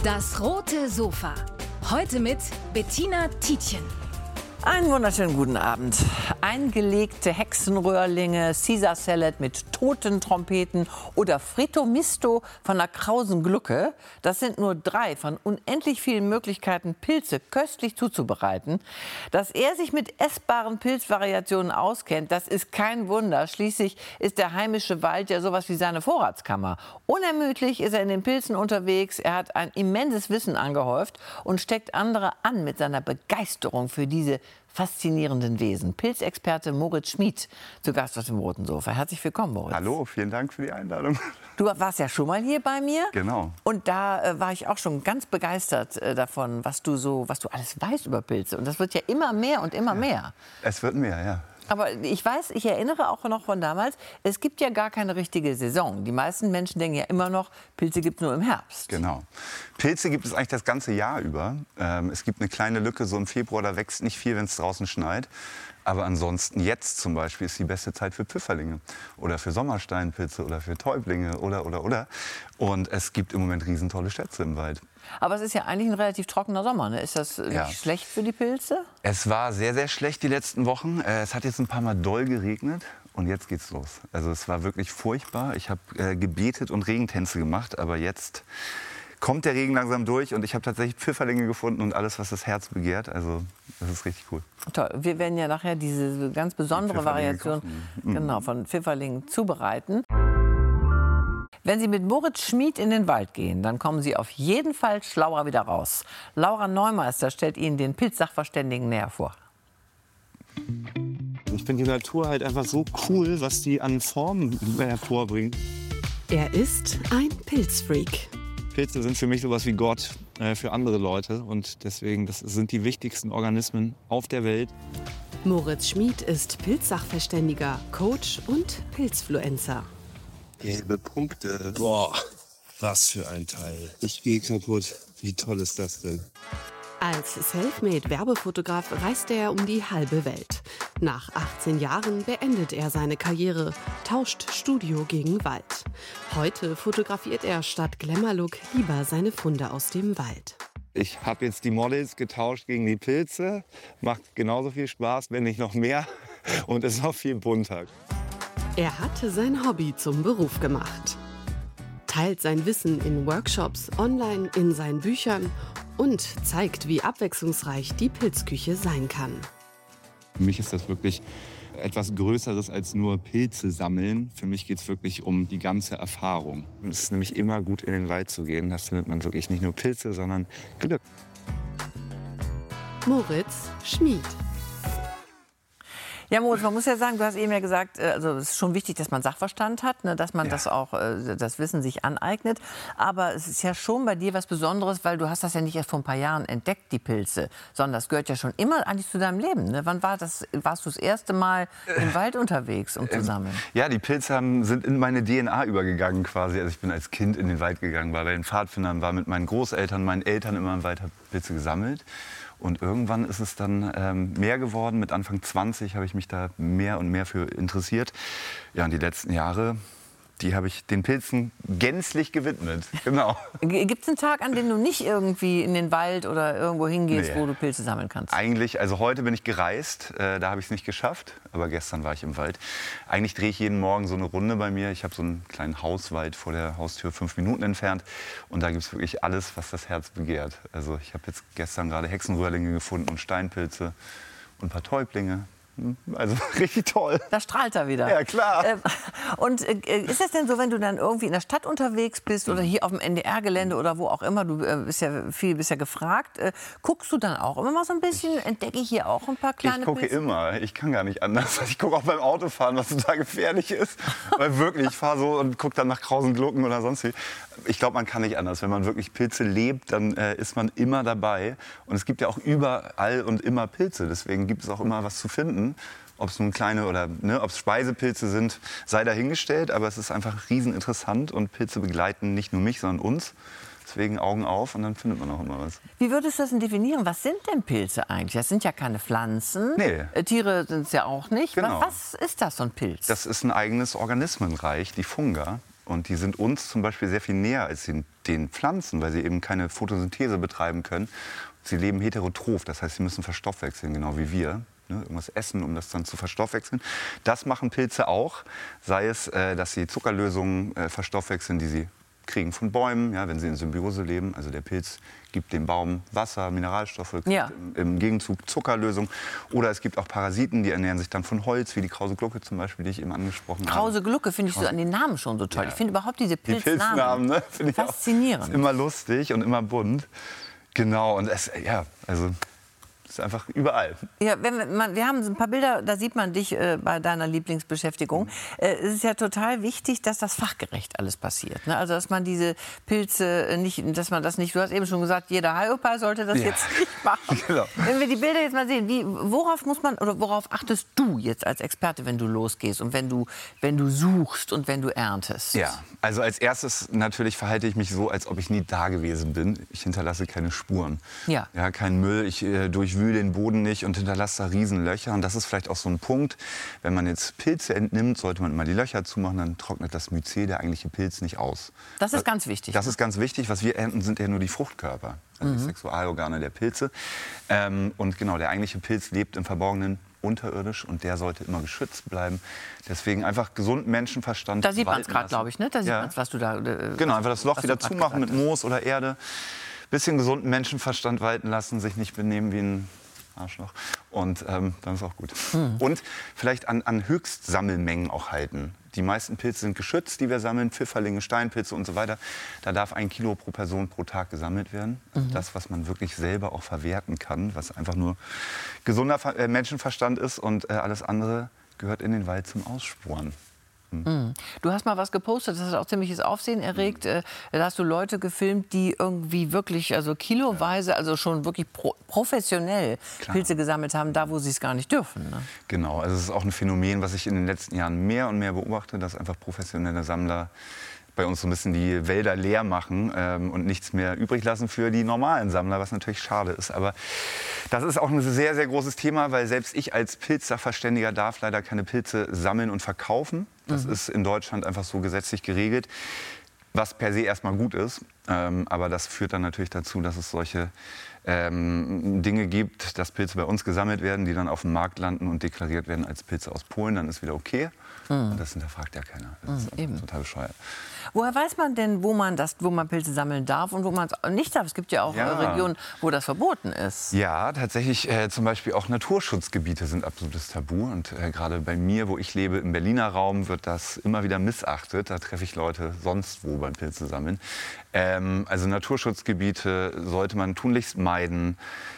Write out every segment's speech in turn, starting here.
Das rote Sofa. Heute mit Bettina Tietjen. Einen wunderschönen guten Abend. Eingelegte Hexenröhrlinge, Caesar Salad mit toten Trompeten oder Fritto Misto von der Krausen Glucke. Das sind nur 3 von unendlich vielen Möglichkeiten, Pilze köstlich zuzubereiten. Dass er sich mit essbaren Pilzvariationen auskennt, das ist kein Wunder. Schließlich ist der heimische Wald ja sowas wie seine Vorratskammer. Unermüdlich ist er in den Pilzen unterwegs. Er hat ein immenses Wissen angehäuft und steckt andere an mit seiner Begeisterung für diese faszinierenden Wesen. Pilzexperte Moritz Schmid zu Gast auf dem roten Sofa. Herzlich willkommen, Moritz. Hallo, vielen Dank für die Einladung. Du warst ja schon mal hier bei mir. Genau. Und da war ich auch schon ganz begeistert davon, was du alles weißt über Pilze. Und das wird ja immer mehr und immer mehr. Es wird mehr, ja. Aber ich erinnere auch noch von damals, es gibt ja gar keine richtige Saison. Die meisten Menschen denken ja immer noch, Pilze gibt es nur im Herbst. Genau. Pilze gibt es eigentlich das ganze Jahr über. Es gibt eine kleine Lücke, so im Februar, da wächst nicht viel, wenn es draußen schneit. Aber ansonsten jetzt zum Beispiel ist die beste Zeit für Pfifferlinge oder für Sommersteinpilze oder für Täublinge oder. Und es gibt im Moment riesentolle Schätze im Wald. Aber es ist ja eigentlich ein relativ trockener Sommer, ne? Ist das nicht schlecht für die Pilze? Es war sehr, sehr schlecht die letzten Wochen. Es hat jetzt ein paar Mal doll geregnet und jetzt geht's los. Also es war wirklich furchtbar. Ich habe gebetet und Regentänze gemacht, aber jetzt kommt der Regen langsam durch und ich habe tatsächlich Pfifferlinge gefunden und alles, was das Herz begehrt. Also das ist richtig cool. Toll. Wir werden ja nachher diese ganz besondere Variation von Pfifferlingen zubereiten. Wenn Sie mit Moritz Schmid in den Wald gehen, dann kommen Sie auf jeden Fall schlauer wieder raus. Laura Neumeister stellt Ihnen den Pilzsachverständigen näher vor. Ich finde die Natur halt einfach so cool, was die an Formen hervorbringt. Er ist ein Pilzfreak. Pilze sind für mich sowas wie Gott für andere Leute. Und deswegen, das sind die wichtigsten Organismen auf der Welt. Moritz Schmid ist Pilzsachverständiger, Coach und Pilzfluencer. Gelbe Punkte. Boah, was für ein Teil. Ich gehe kaputt. Wie toll ist das denn? Als Selfmade-Werbefotograf reist er um die halbe Welt. Nach 18 Jahren beendet er seine Karriere, tauscht Studio gegen Wald. Heute fotografiert er statt Glamour-Look lieber seine Funde aus dem Wald. Ich habe jetzt die Models getauscht gegen die Pilze. Macht genauso viel Spaß, wenn nicht noch mehr. Und ist noch viel bunter. Er hat sein Hobby zum Beruf gemacht. Teilt sein Wissen in Workshops, online, in seinen Büchern und zeigt, wie abwechslungsreich die Pilzküche sein kann. Für mich ist das wirklich etwas Größeres als nur Pilze sammeln. Für mich geht es wirklich um die ganze Erfahrung. Es ist nämlich immer gut, in den Wald zu gehen. Da findet man wirklich nicht nur Pilze, sondern Glück. Moritz Schmid. Ja, Moritz, man muss ja sagen, du hast eben ja gesagt, also es ist schon wichtig, dass man Sachverstand hat, ne, dass man das auch, das Wissen sich aneignet. Aber es ist ja schon bei dir was Besonderes, weil du hast das ja nicht erst vor ein paar Jahren entdeckt, die Pilze, sondern das gehört ja schon immer eigentlich zu deinem Leben. Ne? Wann war das? Warst du das erste Mal im Wald unterwegs, um zu sammeln? Ja, die Pilze sind in meine DNA übergegangen quasi. Also ich bin als Kind in den Wald gegangen, war bei den Pfadfindern, war mit meinen Großeltern, meinen Eltern immer im Wald, habe Pilze gesammelt. Und irgendwann ist es dann mehr geworden. Mit Anfang 20 habe ich mich da mehr und mehr für interessiert. Ja, und die letzten Jahre, die habe ich den Pilzen gänzlich gewidmet. Genau. Gibt es einen Tag, an dem du nicht irgendwie in den Wald oder irgendwo hingehst, wo du Pilze sammeln kannst? Eigentlich, also heute bin ich gereist, da habe ich es nicht geschafft. Aber gestern war ich im Wald. Eigentlich drehe ich jeden Morgen so eine Runde bei mir. Ich habe so einen kleinen Hauswald vor der Haustür, 5 Minuten entfernt. Und da gibt es wirklich alles, was das Herz begehrt. Also ich habe jetzt gestern gerade Hexenröhrlinge gefunden und Steinpilze und ein paar Täublinge. Also richtig toll. Da strahlt er wieder. Ja, klar. Und ist es denn so, wenn du dann irgendwie in der Stadt unterwegs bist oder hier auf dem NDR-Gelände oder wo auch immer, du bist ja gefragt, guckst du dann auch immer mal so ein bisschen, entdecke ich hier auch ein paar kleine Ich gucke Pilze? immer, ich kann gar nicht anders. Ich gucke auch beim Autofahren, was total gefährlich ist. Weil wirklich, ich fahre so und gucke dann nach Krausen Glucken oder sonst wie. Ich glaube, man kann nicht anders. Wenn man wirklich Pilze lebt, dann ist man immer dabei. Und es gibt ja auch überall und immer Pilze. Deswegen gibt es auch immer was zu finden. Ob es nun kleine oder ob es Speisepilze sind, sei dahingestellt. Aber es ist einfach rieseninteressant und Pilze begleiten nicht nur mich, sondern uns. Deswegen Augen auf und dann findet man auch immer was. Wie würdest du das denn definieren? Was sind denn Pilze eigentlich? Das sind ja keine Pflanzen. Nee. Tiere sind es ja auch nicht. Genau. Was ist das, so ein Pilz? Das ist ein eigenes Organismenreich, die Funga. Und die sind uns zum Beispiel sehr viel näher als den Pflanzen, weil sie eben keine Photosynthese betreiben können. Sie leben heterotroph, das heißt, sie müssen verstoffwechseln, genau wie wir. Irgendwas essen, um das dann zu verstoffwechseln. Das machen Pilze auch, sei es, dass sie Zuckerlösungen verstoffwechseln, die sie kriegen von Bäumen, ja, wenn sie in Symbiose leben. Also der Pilz gibt dem Baum Wasser, Mineralstoffe, im Gegenzug Zuckerlösung. Oder es gibt auch Parasiten, die ernähren sich dann von Holz, wie die Krause Glucke zum Beispiel, die ich eben angesprochen habe. Krause Glucke finde ich so an den Namen schon so toll. Ja. Ich finde überhaupt diese Die Pilznamen ne? Finde ich faszinierend. auch. Ist immer lustig und immer bunt. Genau, und also ist einfach überall. Ja, wir haben ein paar Bilder, da sieht man dich bei deiner Lieblingsbeschäftigung. Es ist ja total wichtig, dass das fachgerecht alles passiert. Ne? Also dass man diese Pilze nicht, dass man das nicht, du hast eben schon gesagt, jeder Hyopai sollte das jetzt nicht machen. Genau. Wenn wir die Bilder jetzt mal sehen, worauf achtest du jetzt als Experte, wenn du losgehst und wenn du suchst und wenn du erntest? Ja, also als erstes natürlich verhalte ich mich so, als ob ich nie da gewesen bin. Ich hinterlasse keine Spuren. Ja. Ja, kein Müll, ich durchwühle den Boden nicht und hinterlasse da Riesenlöcher. Und das ist vielleicht auch so ein Punkt, wenn man jetzt Pilze entnimmt, sollte man immer die Löcher zumachen, dann trocknet das Myzel, der eigentliche Pilz, nicht aus. Das ist ganz wichtig. Das ist ganz wichtig. Was wir ernten, sind ja nur die Fruchtkörper, also die Sexualorgane der Pilze. Und genau, der eigentliche Pilz lebt im Verborgenen unterirdisch und der sollte immer geschützt bleiben. Deswegen einfach gesunden Menschenverstand. Da sieht man es walten gerade, lassen. glaube ich, ne? Da sieht man es, was du da... Genau, einfach das Loch wieder zumachen mit Moos oder Erde. Bisschen gesunden Menschenverstand walten lassen, sich nicht benehmen wie ein Arschloch. Und dann ist auch gut. Und vielleicht an Höchstsammelmengen auch halten. Die meisten Pilze sind geschützt, die wir sammeln, Pfifferlinge, Steinpilze und so weiter. Da darf 1 Kilo pro Person pro Tag gesammelt werden. Das, was man wirklich selber auch verwerten kann, was einfach nur gesunder Menschenverstand ist und alles andere gehört in den Wald zum Aussporen. Du hast mal was gepostet, das hat auch ziemliches Aufsehen erregt. Da hast du Leute gefilmt, die irgendwie wirklich, also kiloweise, also schon wirklich professionell Pilze gesammelt haben, da wo sie es gar nicht dürfen. Ne? Genau, also es ist auch ein Phänomen, was ich in den letzten Jahren mehr und mehr beobachte, dass einfach professionelle Sammler bei uns so ein bisschen die Wälder leer machen und nichts mehr übrig lassen für die normalen Sammler, was natürlich schade ist. Aber das ist auch ein sehr, sehr großes Thema, weil selbst ich als Pilzsachverständiger darf leider keine Pilze sammeln und verkaufen. Das ist in Deutschland einfach so gesetzlich geregelt, was per se erstmal gut ist. Aber das führt dann natürlich dazu, dass es solche Dinge gibt, dass Pilze bei uns gesammelt werden, die dann auf dem Markt landen und deklariert werden als Pilze aus Polen. Dann ist wieder okay. Und das hinterfragt ja keiner. Das ist eben. total bescheuert. Woher weiß man denn, wo man Pilze sammeln darf und wo man es nicht darf? Es gibt ja auch Regionen, wo das verboten ist. Ja, tatsächlich zum Beispiel auch Naturschutzgebiete sind absolutes Tabu. Und gerade bei mir, wo ich lebe, im Berliner Raum, wird das immer wieder missachtet. Da treffe ich Leute sonst wo beim Pilze sammeln. Also Naturschutzgebiete sollte man tunlichst meiden.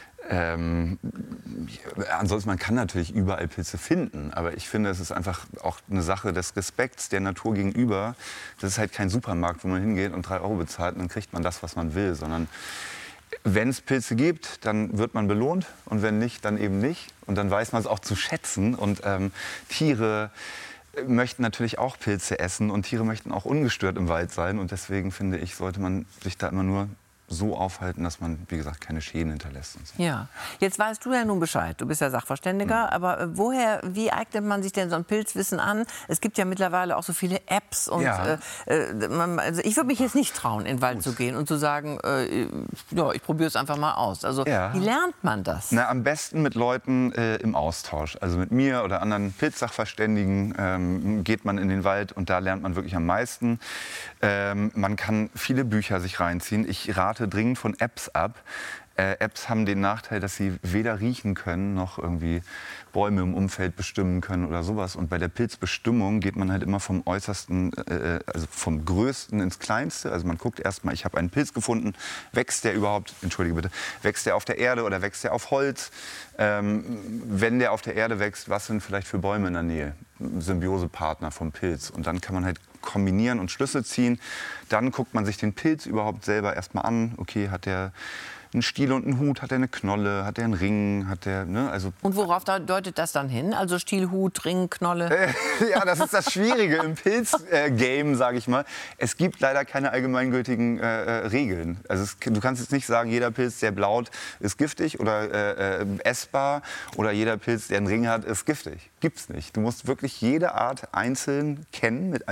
Ansonsten, man kann natürlich überall Pilze finden, aber ich finde, es ist einfach auch eine Sache des Respekts der Natur gegenüber. Das ist halt kein Supermarkt, wo man hingeht und 3 Euro bezahlt und dann kriegt man das, was man will, sondern wenn es Pilze gibt, dann wird man belohnt und wenn nicht, dann eben nicht. Und dann weiß man es auch zu schätzen und Tiere möchten natürlich auch Pilze essen und Tiere möchten auch ungestört im Wald sein und deswegen finde ich, sollte man sich da immer nur so aufhalten, dass man, wie gesagt, keine Schäden hinterlässt. Und so. Ja, jetzt weißt du ja nun Bescheid. Du bist ja Sachverständiger. Aber wie eignet man sich denn so ein Pilzwissen an? Es gibt ja mittlerweile auch so viele Apps. Und, also ich würde mich jetzt nicht trauen, in den Wald zu gehen und zu sagen, ich probiere es einfach mal aus. Also wie lernt man das? Na, am besten mit Leuten im Austausch. Also mit mir oder anderen Pilzsachverständigen geht man in den Wald und da lernt man wirklich am meisten. Man kann viele Bücher sich reinziehen. Ich rate dringend von Apps ab. Apps haben den Nachteil, dass sie weder riechen können, noch irgendwie Bäume im Umfeld bestimmen können oder sowas. Und bei der Pilzbestimmung geht man halt immer vom Äußersten, also vom Größten ins Kleinste. Also man guckt erstmal, ich habe einen Pilz gefunden, wächst der überhaupt, entschuldige bitte, wächst der auf der Erde oder wächst der auf Holz? Wenn der auf der Erde wächst, was sind vielleicht für Bäume in der Nähe? Symbiosepartner vom Pilz. Und dann kann man halt kombinieren und Schlüsse ziehen. Dann guckt man sich den Pilz überhaupt selber erstmal an. Okay, hat der einen Stiel und einen Hut, hat er eine Knolle, hat er einen Ring, hat er, ne, also... Und worauf deutet das dann hin? Also Stiel, Hut, Ring, Knolle? Ja, das ist das Schwierige im Pilz-Game, sage ich mal. Es gibt leider keine allgemeingültigen Regeln. Also du kannst jetzt nicht sagen, jeder Pilz, der blaut, ist giftig oder essbar oder jeder Pilz, der einen Ring hat, ist giftig. Gibt's nicht. Du musst wirklich jede Art einzeln kennen mit all ihren Merkmalen.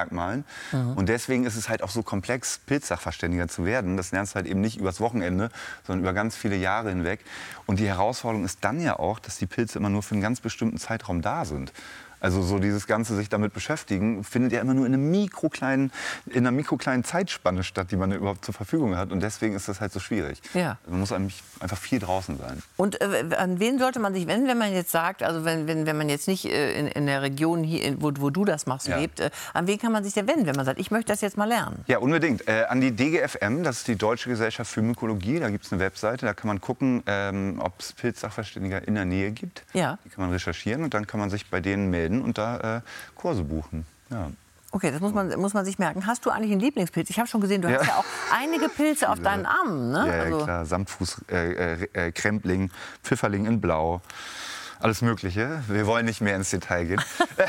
Hauptmerkmalen. Und deswegen ist es halt auch so komplex, Pilzsachverständiger zu werden. Das lernst du halt eben nicht übers Wochenende, sondern über ganz viele Jahre hinweg. Und die Herausforderung ist dann ja auch, dass die Pilze immer nur für einen ganz bestimmten Zeitraum da sind. Also so dieses Ganze sich damit beschäftigen, findet ja immer nur in einer mikrokleinen Zeitspanne statt, die man überhaupt zur Verfügung hat. Und deswegen ist das halt so schwierig. Ja. Man muss einfach viel draußen sein. Und an wen sollte man sich wenden, wenn man jetzt sagt, also wenn man jetzt nicht in der Region, hier, wo du das machst, lebt, an wen kann man sich denn wenden, wenn man sagt, ich möchte das jetzt mal lernen? Ja, unbedingt. An die DGFM, das ist die Deutsche Gesellschaft für Mykologie. Da gibt es eine Webseite, da kann man gucken, ob es Pilzsachverständiger in der Nähe gibt. Ja. Die kann man recherchieren und dann kann man sich bei denen melden und da Kurse buchen. Ja. Okay, das muss man sich merken. Hast du eigentlich einen Lieblingspilz? Ich habe schon gesehen, du hast ja auch einige Pilze auf deinen Armen. Ne? Ja, also klar. Samtfuß, Krempling, Pfifferling in Blau. Alles Mögliche. Wir wollen nicht mehr ins Detail gehen.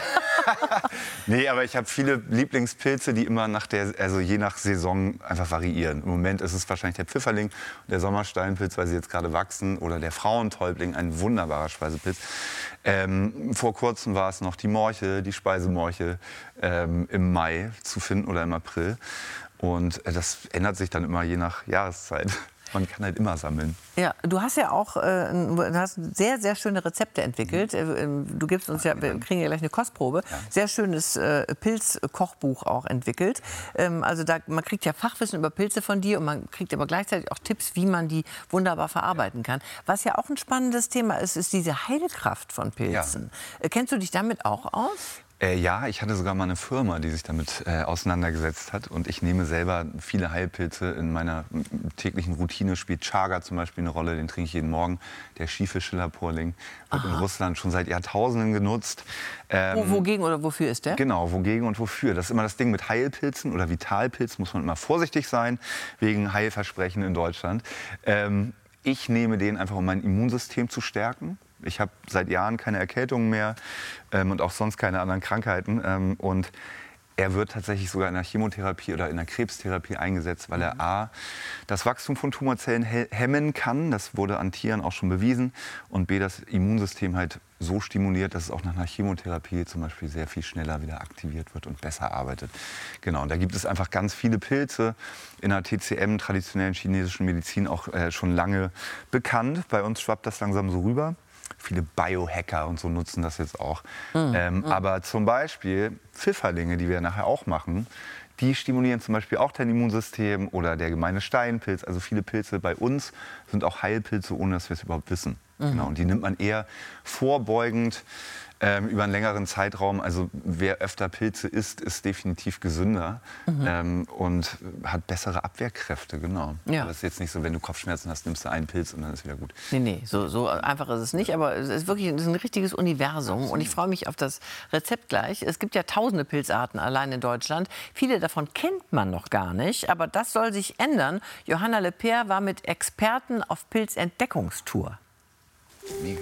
Nee, aber ich habe viele Lieblingspilze, die immer je nach Saison einfach variieren. Im Moment ist es wahrscheinlich der Pfifferling, der Sommersteinpilz, weil sie jetzt gerade wachsen, oder der Frauentäubling, ein wunderbarer Speisepilz. Vor kurzem war es noch die Morche, die Speisemorche, im Mai zu finden oder im April. Und das ändert sich dann immer je nach Jahreszeit. Man kann halt immer sammeln. Ja, du hast ja auch sehr, sehr schöne Rezepte entwickelt. Du gibst uns ja, wir kriegen ja gleich eine Kostprobe. Ja. Sehr schönes Pilzkochbuch auch entwickelt. Also man kriegt ja Fachwissen über Pilze von dir und man kriegt aber gleichzeitig auch Tipps, wie man die wunderbar verarbeiten kann. Was ja auch ein spannendes Thema ist, ist diese Heilkraft von Pilzen. Ja. Kennst du dich damit auch aus? Ja, ich hatte sogar mal eine Firma, die sich damit auseinandergesetzt hat. Und ich nehme selber viele Heilpilze in meiner täglichen Routine. Spielt Chaga zum Beispiel eine Rolle, den trinke ich jeden Morgen. Der schiefe Schillerporling wird in Russland schon seit Jahrtausenden genutzt. Wogegen oder wofür ist der? Genau, wogegen und wofür. Das ist immer das Ding mit Heilpilzen oder Vitalpilzen. Muss man immer vorsichtig sein, wegen Heilversprechen in Deutschland. Ich nehme den einfach, um mein Immunsystem zu stärken. Ich habe seit Jahren keine Erkältungen mehr und auch sonst keine anderen Krankheiten. Und er wird tatsächlich sogar in der Chemotherapie oder in der Krebstherapie eingesetzt, weil er a. das Wachstum von Tumorzellen hemmen kann. Das wurde an Tieren auch schon bewiesen. Und b. das Immunsystem halt so stimuliert, dass es auch nach einer Chemotherapie zum Beispiel sehr viel schneller wieder aktiviert wird und besser arbeitet. Genau, und da gibt es einfach ganz viele Pilze in der TCM, traditionellen chinesischen Medizin, auch schon lange bekannt. Bei uns schwappt das langsam so rüber. Viele Biohacker und so nutzen das jetzt auch. Aber zum Beispiel Pfifferlinge, die wir nachher auch machen, die stimulieren zum Beispiel auch dein Immunsystem oder der gemeine Steinpilz. Also viele Pilze bei uns sind auch Heilpilze, ohne dass wir es überhaupt wissen. Genau, und die nimmt man eher vorbeugend über einen längeren Zeitraum. Also wer öfter Pilze isst, ist definitiv gesünder und hat bessere Abwehrkräfte. Genau. Ja. Das ist jetzt nicht so, wenn du Kopfschmerzen hast, nimmst du einen Pilz und dann ist wieder gut. Nee, so einfach ist es nicht. Aber es ist wirklich ein richtiges Universum. Und ich freue mich auf das Rezept gleich. Es gibt ja tausende Pilzarten allein in Deutschland. Viele davon kennt man noch gar nicht. Aber das soll sich ändern. Johanna Lepere war mit Experten auf Pilzentdeckungstour. Mega.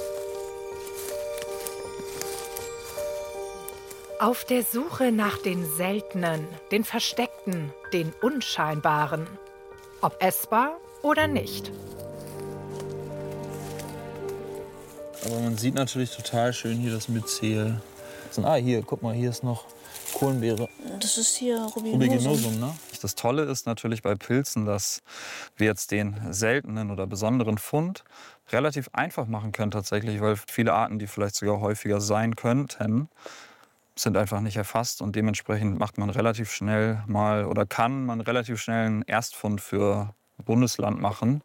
Auf der Suche nach den Seltenen, den Versteckten, den Unscheinbaren. Ob essbar oder nicht. Aber man sieht natürlich total schön hier das Myzel. Hier, guck mal, hier ist noch Kohlenbeere. Das ist hier Rubiginosum. Ne? Das Tolle ist natürlich bei Pilzen, dass wir jetzt den seltenen oder besonderen Fund relativ einfach machen können tatsächlich, weil viele Arten, die vielleicht sogar häufiger sein könnten, sind einfach nicht erfasst und dementsprechend macht man relativ schnell mal oder kann man relativ schnell einen Erstfund für Bundesland machen.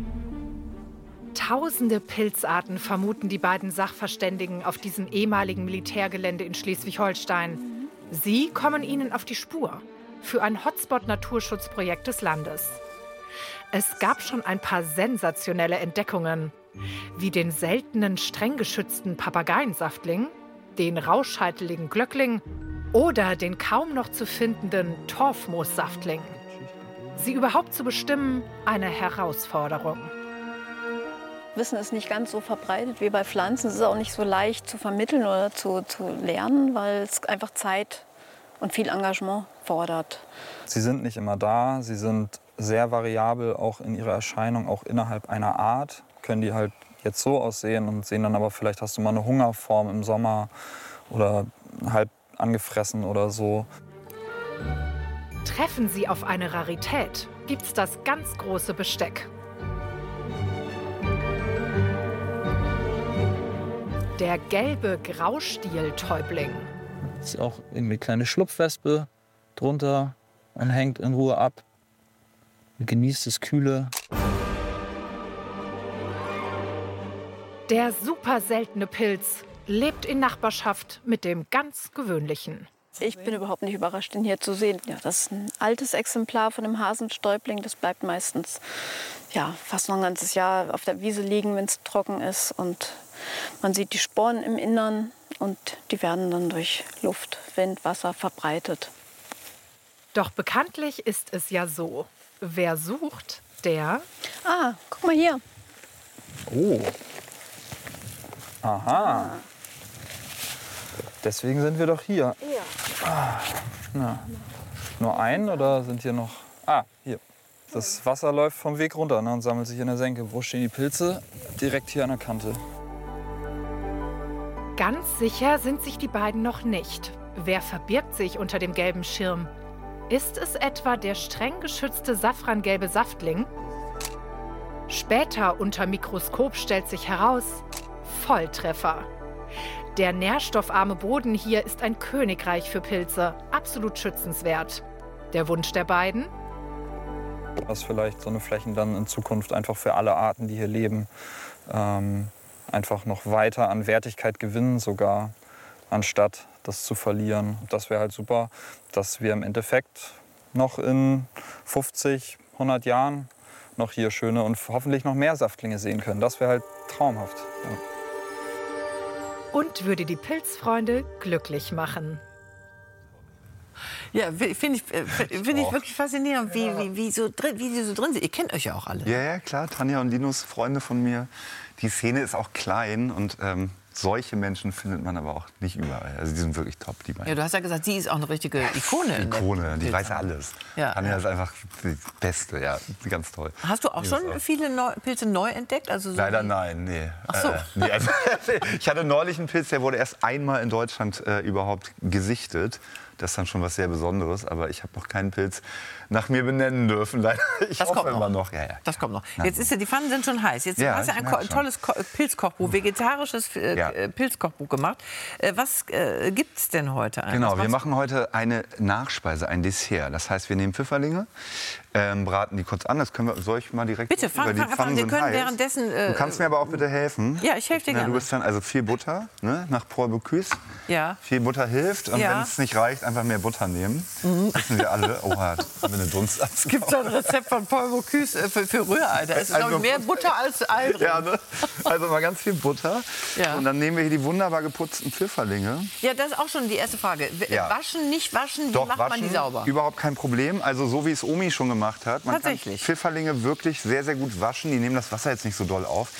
Tausende Pilzarten vermuten die beiden Sachverständigen auf diesem ehemaligen Militärgelände in Schleswig-Holstein. Sie kommen ihnen auf die Spur für ein Hotspot-Naturschutzprojekt des Landes. Es gab schon ein paar sensationelle Entdeckungen, wie den seltenen, streng geschützten Papageiensaftling, den rauschscheiteligen Glöckling oder den kaum noch zu findenden Torfmoossaftling. Sie überhaupt zu bestimmen, eine Herausforderung. Wissen ist nicht ganz so verbreitet wie bei Pflanzen. Es ist auch nicht so leicht zu vermitteln oder zu lernen, weil es einfach Zeit und viel Engagement fordert. Sie sind nicht immer da, sie sind sehr variabel, auch in ihrer Erscheinung, auch innerhalb einer Art. Können die halt jetzt so aussehen und sehen dann aber, vielleicht hast du mal eine Hungerform im Sommer oder halb angefressen oder so. Treffen Sie auf eine Rarität, gibt's das ganz große Besteck. Der gelbe Graustieltäubling. Ist auch irgendwie eine kleine Schlupfwespe drunter und hängt in Ruhe ab. Genießt das Kühle. Der super seltene Pilz lebt in Nachbarschaft mit dem ganz gewöhnlichen. Ich bin überhaupt nicht überrascht, ihn hier zu sehen. Ja, das ist ein altes Exemplar von dem Hasenstäubling. Das bleibt meistens fast noch ein ganzes Jahr auf der Wiese liegen, wenn es trocken ist. Und man sieht die Sporen im Innern und die werden dann durch Luft, Wind, Wasser verbreitet. Doch bekanntlich ist es ja so, wer sucht, der... Ah, guck mal hier. Oh. Aha. Deswegen sind wir doch hier. Ja. Na. Nur einen oder sind hier noch... Ah, hier. Das Wasser läuft vom Weg runter, ne, und sammelt sich in der Senke. Wo stehen die Pilze? Direkt hier an der Kante. Ganz sicher sind sich die beiden noch nicht. Wer verbirgt sich unter dem gelben Schirm? Ist es etwa der streng geschützte safrangelbe Saftling? Später unter Mikroskop stellt sich heraus, Volltreffer. Der nährstoffarme Boden hier ist ein Königreich für Pilze, absolut schützenswert. Der Wunsch der beiden? Dass vielleicht so eine Flächen dann in Zukunft einfach für alle Arten, die hier leben, einfach noch weiter an Wertigkeit gewinnen sogar, anstatt das zu verlieren. Das wäre halt super, dass wir im Endeffekt noch in 50, 100 Jahren noch hier schöne und hoffentlich noch mehr Saftlinge sehen können. Das wäre halt traumhaft. Ja. Und würde die Pilzfreunde glücklich machen. Ja, finde ich wirklich faszinierend, wie die so drin sind. Ihr kennt euch ja auch alle. Ja, klar. Tanja und Linus, Freunde von mir. Die Szene ist auch klein und solche Menschen findet man aber auch nicht überall. Also die sind wirklich top, die beiden. Ja, du hast ja gesagt, sie ist auch eine richtige Ikone. Die weiß alles. Ja. Tanja ist einfach die Beste, ja, ganz toll. Hast du auch schon viele Pilze neu entdeckt? Also so Leider nein, nee. Ach so. Nee, also, ich hatte neulich einen Pilz, der wurde erst einmal in Deutschland überhaupt gesichtet. Das ist dann schon was sehr Besonderes, aber ich habe noch keinen Pilz nach mir benennen dürfen. Leider. Ich hoffe immer noch. Ja. Das kommt noch. Jetzt ist ja, die Pfannen sind schon heiß. Jetzt hast du ein tolles Pilzkochbuch, vegetarisches Pilzkochbuch gemacht. Was gibt's denn heute? Genau, wir machen heute eine Nachspeise, ein Dessert. Das heißt, wir nehmen Pfifferlinge, braten die kurz an. Das soll ich mal direkt... Bitte, fang an. Wir können währenddessen... du kannst mir aber auch bitte helfen. Ja, ich helfe dir gerne. Du bist dann also viel Butter, ne, nach Paul Bocuse. Ja. Viel Butter hilft. Und wenn es nicht reicht, einfach mehr Butter nehmen. Wissen wir alle. Oha, haben wir eine Dunst. Es gibt so ein Rezept von Paul Bocuse für Rührei. Da ist also mehr Butter als Ei drin. Ja, ne? Also mal ganz viel Butter. Ja. Und dann nehmen wir hier die wunderbar geputzten Pfifferlinge. Ja, das ist auch schon die erste Frage. Waschen, nicht waschen, Doch, wie macht man die sauber? Überhaupt kein Problem. Also so wie es Omi schon gemacht hat. Man kann Pfifferlinge wirklich sehr, sehr gut waschen. Die nehmen das Wasser jetzt nicht so doll auf.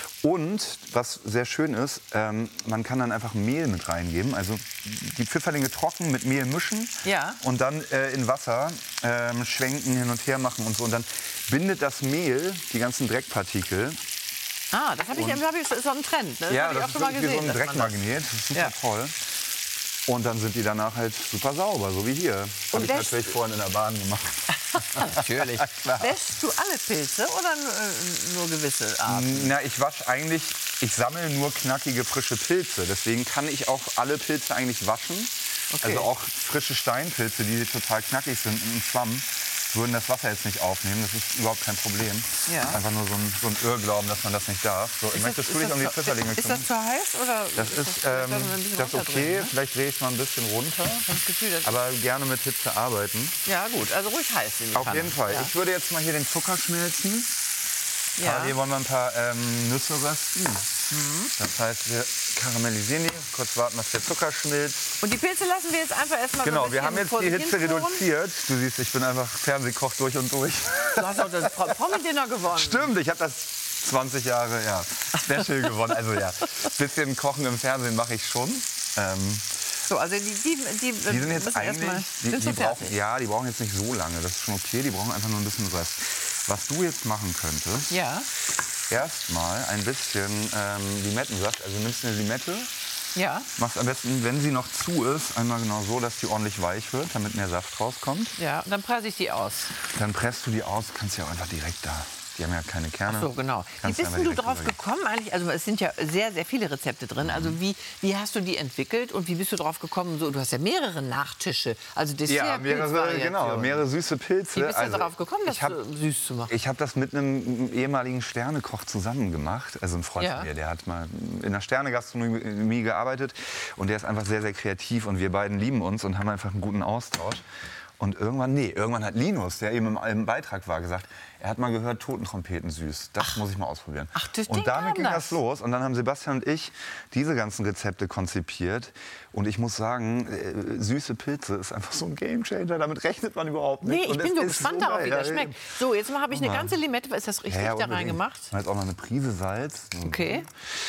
Und was sehr schön ist, man kann dann einfach Mehl mit reingeben. Also die Pfifferlinge trocken mit Mehl mischen und dann in Wasser schwenken, hin und her machen und so. Und dann bindet das Mehl die ganzen Dreckpartikel. Ah, das ist so ein Trend. Ne? Ja, das ist wie so ein Dreckmagnet. Das ist super toll. Und dann sind die danach halt super sauber, so wie hier. Habe ich natürlich vorhin in der Bahn gemacht. Natürlich. Wäschst du alle Pilze oder nur gewisse Arten? Na, ich sammle nur knackige, frische Pilze. Deswegen kann ich auch alle Pilze eigentlich waschen. Okay. Also auch frische Steinpilze, die total knackig sind im Schwamm, würden das Wasser jetzt nicht aufnehmen. Das ist überhaupt kein Problem. Ja. Einfach nur so ein Irrglauben, dass man das nicht darf. So, möchtest du dich um die Pfifferlinge kümmern? Ist das zu heiß? Oder das ist okay. Drin, ne? Vielleicht drehe ich es mal ein bisschen runter. Aber gerne mit Hitze arbeiten. Ja gut, also ruhig heiß. Auf jeden Fall. Ja. Ich würde jetzt mal hier den Zucker schmelzen. Ja. Hier wollen wir ein paar Nüsse rösten. Das heißt, wir karamellisieren die, kurz warten, dass der Zucker schmilzt. Und die Pilze lassen wir jetzt einfach erstmal Genau, wir haben jetzt die Hitze reduziert. Du siehst, ich bin einfach Fernsehkoch durch und durch. Du hast auch das Promi-Dinner gewonnen. Stimmt, ich habe das 20 Jahre Special gewonnen. Also ja, ein bisschen Kochen im Fernsehen mache ich schon. So, also die sind jetzt eigentlich, die brauchen jetzt nicht so lange, das ist schon okay, die brauchen einfach nur ein bisschen Rest. Was du jetzt machen könntest, erstmal ein bisschen Limettensaft, also du nimmst eine Limette, Ja. Machst am besten, wenn sie noch zu ist, einmal genau so, dass die ordentlich weich wird, damit mehr Saft rauskommt. Ja, und dann presse ich die aus. Dann presst du die aus, kannst ja auch einfach direkt da. Die haben ja keine Kerne. Ach so, genau. Wie Kannst bist einfach denn du direkt drauf übergeben. gekommen eigentlich? Also es sind ja sehr, sehr viele Rezepte drin. Also wie hast du die entwickelt und wie bist du drauf gekommen? So, du hast ja mehrere Nachtische, also Ja, mehrere süße Pilze. Wie bist du darauf gekommen, das ich hab, süß zu machen? Ich habe das mit einem ehemaligen Sternekoch zusammen gemacht. Also ein Freund von mir, der hat mal in der Sternegastronomie gearbeitet. Und der ist einfach sehr, sehr kreativ. Und wir beiden lieben uns und haben einfach einen guten Austausch. Und irgendwann hat Linus, der eben im Beitrag war, gesagt, er hat mal gehört, Totentrompeten süß. Das muss ich mal ausprobieren. Ach, das und Ding damit ging kam das los. Und dann haben Sebastian und ich diese ganzen Rezepte konzipiert. Und ich muss sagen, süße Pilze ist einfach so ein Gamechanger. Damit rechnet man überhaupt nicht. Nee, ich Und bin es so ist gespannt so darauf, geil. wie das schmeckt. So, jetzt habe ich eine Guck mal. ganze Limette. Ist das richtig da unbedingt. reingemacht? Und jetzt auch noch eine Prise Salz. Okay.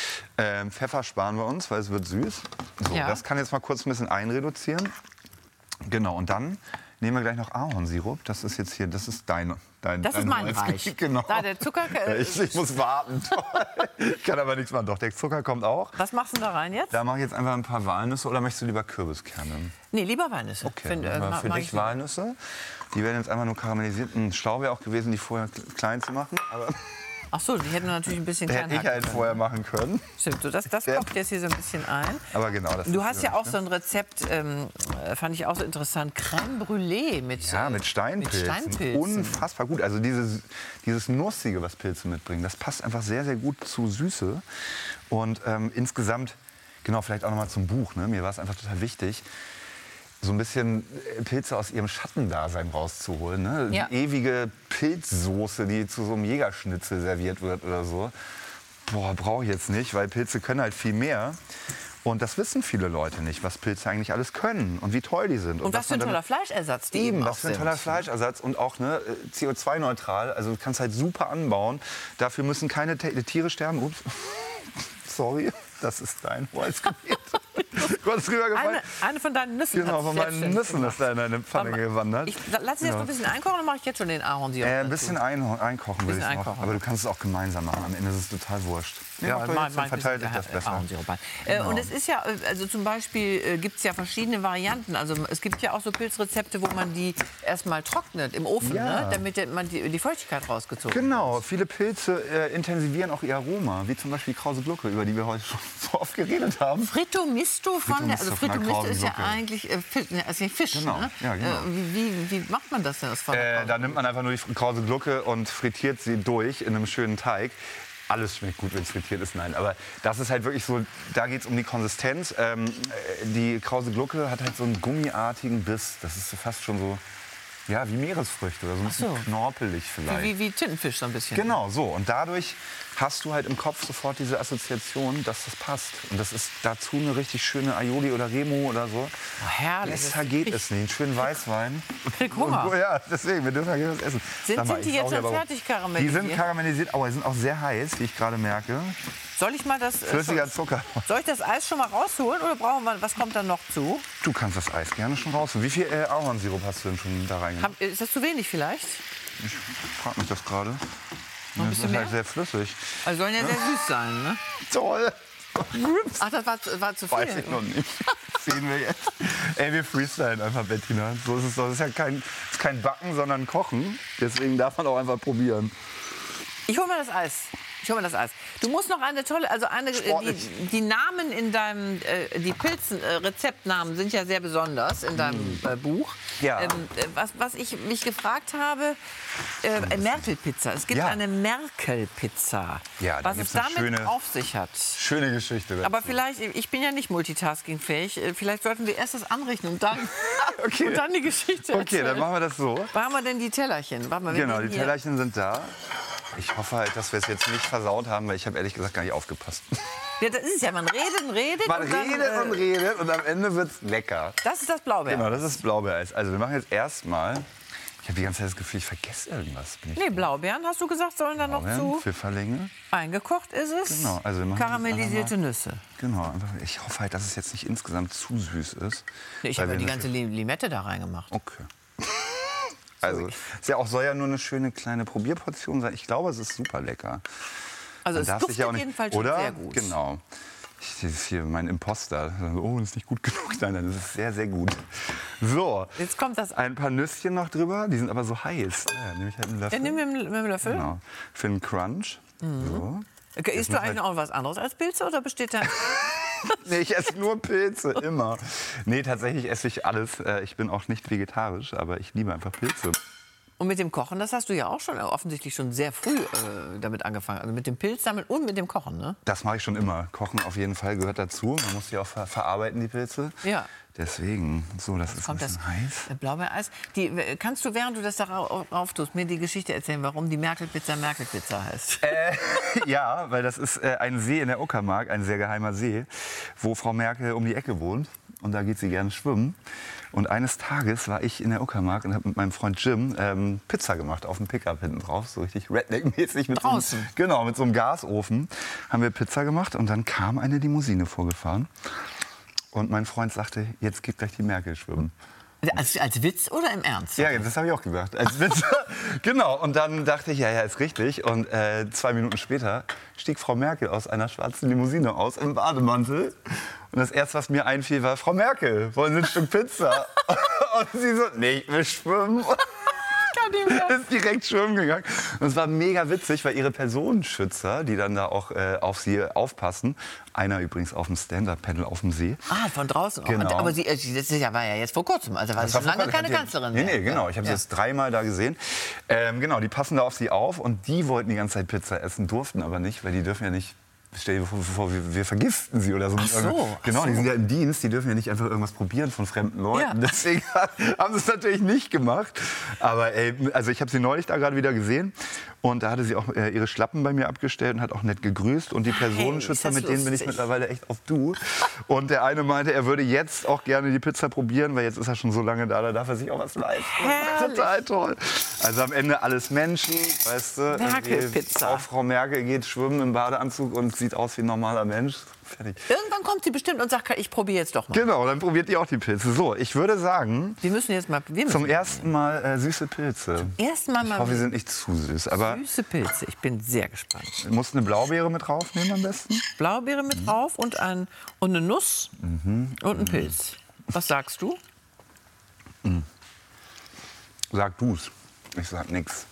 Pfeffer sparen wir uns, weil es wird süß. So, Ja. das kann jetzt mal kurz ein bisschen einreduzieren. Genau, und dann nehmen wir gleich noch Ahornsirup. Das ist jetzt hier, das ist dein Das ist mein neues Reich. Gebiet, Genau. Da, der Zucker. Ich muss warten. Ich kann aber nichts machen. Doch, der Zucker kommt auch. Was machst du da rein jetzt? Da mache ich jetzt einfach ein paar Walnüsse oder möchtest du lieber Kürbiskerne? Nee, lieber Walnüsse. Okay, Finde, dann für mag dich ich lieber. Walnüsse. Die werden jetzt einfach nur karamellisiert. Ein Schlau wäre auch gewesen, die vorher klein zu machen. Aber Ach so, die hätten wir natürlich ein bisschen klein hätte ich halt hacken vorher machen können. Stimmt, so, das Ja. kocht jetzt hier so ein bisschen ein. Aber genau, das Du ist hast so, ja auch ne? so ein Rezept, fand ich auch so interessant, Crème Brûlée mit Steinpilzen. Mit Steinpilzen. Unfassbar gut. Also dieses Nussige, was Pilze mitbringen, das passt einfach sehr, sehr gut zu Süße. Und insgesamt, genau, vielleicht auch noch mal zum Buch. Ne? Mir war es einfach total wichtig, so ein bisschen Pilze aus ihrem Schattendasein rauszuholen. Ne? Ja. Die ewige Pilzsoße, die zu so einem Jägerschnitzel serviert wird oder so. Boah, brauche ich jetzt nicht, weil Pilze können halt viel mehr. Und das wissen viele Leute nicht, was Pilze eigentlich alles können und wie toll die sind. Und was für ein man toller Fleischersatz die Eben, auch was für ein sind. toller Fleischersatz und auch ne, CO2-neutral. Also du kannst halt super anbauen. Dafür müssen keine Tiere sterben. Ups. Sorry, das ist dein Holzgebiet. Du hast drüber gefallen. Eine von deinen Nüssen. Genau, hat's von sehr meinen schön Nüssen gemacht. ist da in eine Pfanne gewandert. Ich lasse es jetzt noch ein bisschen einkochen, dann mache ich jetzt schon den Ahornsirup. Ein bisschen einkochen will ich noch. einkochen. Aber du kannst es auch gemeinsam machen. Am Ende ist es total wurscht. Ja, mach doch jetzt, dann verteilt sich das besser. Ahornsirup rein. Genau. Und es ist ja, also zum Beispiel gibt es ja verschiedene Varianten. Also es gibt ja auch so Pilzrezepte, wo man die erstmal trocknet im Ofen, Ja. ne? Damit man die Feuchtigkeit rausgezogen hat. Genau, viele Pilze intensivivieren auch ihr Aroma, wie zum Beispiel Krause Glucke, über die wir heute schon so oft geredet haben. Fritto Misto von der, also Fritto Fritto Misto Misto von der ist ja Krausenglucke. eigentlich Fisch, ist nicht Fisch, Genau, ne? ja, genau. Wie macht man das denn aus von der Da nimmt man einfach nur die Krause Glucke und frittiert sie durch in einem schönen Teig. Alles schmeckt gut, wenn es frittiert ist, nein. Aber das ist halt wirklich so, da geht es um die Konsistenz. Die Krause Glucke hat halt so einen gummiartigen Biss. Das ist so fast schon so, ja, wie Meeresfrüchte oder so ein bisschen knorpelig vielleicht. Wie Tintenfisch so ein bisschen. Genau, so. Und dadurch hast du halt im Kopf sofort diese Assoziation, dass das passt. Und das ist dazu eine richtig schöne Aioli oder Remo oder so. Oh, herrlich. Besser geht es nicht. Einen schönen Weißwein. Ich krieg Hunger. Und, ja, deswegen, wir dürfen ja was essen. Sind Sag mal, die ich jetzt sauge schon aber- fertig karamellisiert? Die sind karamellisiert, aber die sind auch sehr heiß, wie ich gerade merke. Soll ich mal das Flüssiger Zucker. soll ich das Eis schon mal rausholen oder brauchen wir, was kommt dann noch zu? Du kannst das Eis gerne schon raus. Wie viel Ahornsirup hast du denn schon da reingemacht? Ist das zu wenig vielleicht? Ich frage mich das gerade. Noch ein Das bisschen ist halt mehr? sehr flüssig. Also sollen ja sehr süß sein, ne? Toll. Ach, das war zu viel. Weiß ich noch nicht. Sehen wir jetzt. Ey, wir freestylen einfach, Bettina. So ist es doch. Das ist ja kein Backen, sondern Kochen. Deswegen darf man auch einfach probieren. Ich hol mal das Eis. Du musst noch eine tolle, also Sportlich. die Namen in deinem, die Rezeptnamen sind ja sehr besonders in deinem Buch. Ja. Was ich mich gefragt habe, Merkel-Pizza. Es gibt Ja. eine Merkel-Pizza. Ja, da was es gibt's eine damit schöne- auf sich hat. Schöne Geschichte. Aber vielleicht, ich bin ja nicht multitaskingfähig, vielleicht sollten wir erst das anrichten und dann, Okay. und dann die Geschichte Okay, erzählen. dann machen wir das so. Wo haben wir denn die Tellerchen? Warte mal, wir Genau, nehmen die hier- Tellerchen sind da. Ich hoffe halt, dass wir es jetzt nicht versaut haben, weil ich habe ehrlich gesagt gar nicht aufgepasst. Ja, das ist es ja, man redet und redet. Man und dann, redet und redet und am Ende wird's lecker. Das ist das Blaubeer. Genau, das ist Blaubeereis. Also wir machen jetzt erstmal. Ich habe die ganze Zeit das Gefühl, ich vergesse irgendwas. Bin ich Nee, Blaubeeren, hast du gesagt, sollen da noch Blaubeeren, zu. Pfifferlinge. Eingekocht ist es. Genau, also wir machen das karamellisierte einfach Nüsse. Genau, einfach, ich hoffe halt, dass es jetzt nicht insgesamt zu süß ist. Nee, ich Weil habe ja wir die ganze natürlich- Limette da reingemacht. Okay. Also, es ja auch, soll ja nur eine schöne kleine Probierportion sein. Ich glaube, es ist super lecker. Also Man es darf duftet sich ja auch nicht, jedenfalls schon oder? sehr gut. Genau. Das ist hier mein Imposter. Oh, das ist nicht gut genug. Nein, das ist sehr, sehr gut. So, Jetzt kommt das. ein paar Nüsschen noch drüber. Die sind aber so heiß. Ja, nehme ich halt einen Löffel. Ja, nimm mir einen Löffel. Genau. Für einen Crunch. So. Okay, isst du eigentlich auch was anderes als Pilze oder besteht da... Nee, ich esse nur Pilze, immer. Nee, tatsächlich esse ich alles. Ich bin auch nicht vegetarisch, aber ich liebe einfach Pilze. Und mit dem Kochen, das hast du ja auch schon offensichtlich schon sehr früh damit angefangen. Also mit dem Pilzsammeln und mit dem Kochen, ne? Das mache ich schon immer. Kochen auf jeden Fall gehört dazu. Man muss die auch verarbeiten, die Pilze. Ja. Deswegen, so, das ist ein bisschen heiß. Blaubeereis. Kannst du, während du das darauf tust, mir die Geschichte erzählen, warum die Merkel-Pizza Merkel-Pizza heißt? Ja, weil das ist ein See in der Uckermark, ein sehr geheimer See, wo Frau Merkel um die Ecke wohnt. Und da geht sie gerne schwimmen. Und eines Tages war ich in der Uckermark und habe mit meinem Freund Jim Pizza gemacht auf dem Pickup hinten drauf, so richtig Redneck-mäßig. Draußen? Genau, mit so einem Gasofen haben wir Pizza gemacht und dann kam eine Limousine vorgefahren. Und mein Freund sagte, jetzt geht gleich die Merkel schwimmen. Als Witz oder im Ernst? Ja, das habe ich auch gesagt. Als Witz. Genau. Und dann dachte ich, ja, ist richtig. Und 2 Minuten später stieg Frau Merkel aus einer schwarzen Limousine aus im Bademantel. Und das Erste, was mir einfiel, war, Frau Merkel, wollen Sie ein Stück Pizza? Und sie so, nee, ich will schwimmen. Ist direkt schwimmen gegangen. Und es war mega witzig, weil ihre Personenschützer, die dann da auch auf sie aufpassen, einer übrigens auf dem Stand-Up-Panel auf dem See. Ah, von draußen auch. Genau. Aber das war ja jetzt vor kurzem, also war sie schon lange keine Kanzlerin mehr. Nee, genau. Ich habe sie jetzt 3-mal da gesehen. Genau, die passen da auf sie auf und die wollten die ganze Zeit Pizza essen, durften aber nicht, weil die dürfen ja nicht... Stell dir vor, wir vergiften sie oder so. Ach so. Genau, die sind ja im Dienst, die dürfen ja nicht einfach irgendwas probieren von fremden Leuten. Ja. Deswegen haben sie es natürlich nicht gemacht. Aber also ich habe sie neulich da gerade wieder gesehen und da hatte sie auch ihre Schlappen bei mir abgestellt und hat auch nett gegrüßt. Und die Personenschützer, mit denen bin ich mittlerweile echt auf Du. Und der eine meinte, er würde jetzt auch gerne die Pizza probieren, weil jetzt ist er schon so lange da darf er sich auch was leisten. Total toll. Also am Ende alles Menschen, weißt du. Merkel-Pizza. Auch Frau Merkel geht schwimmen im Badeanzug und sieht aus wie ein normaler Mensch. Fertig. Irgendwann kommt sie bestimmt und sagt, ich probiere jetzt doch mal. Genau, dann probiert ihr auch die Pilze. So, ich würde sagen, Wir müssen zum ersten Mal süße Pilze. Erstmal Ich mal hoffe, sie sind nicht zu süß. Aber süße Pilze. Ich bin sehr gespannt. du musst eine Blaubeere mit draufnehmen am besten. Blaubeere mit drauf und eine Nuss und ein Pilz. Was sagst du? Sag du's. Ich sag nix.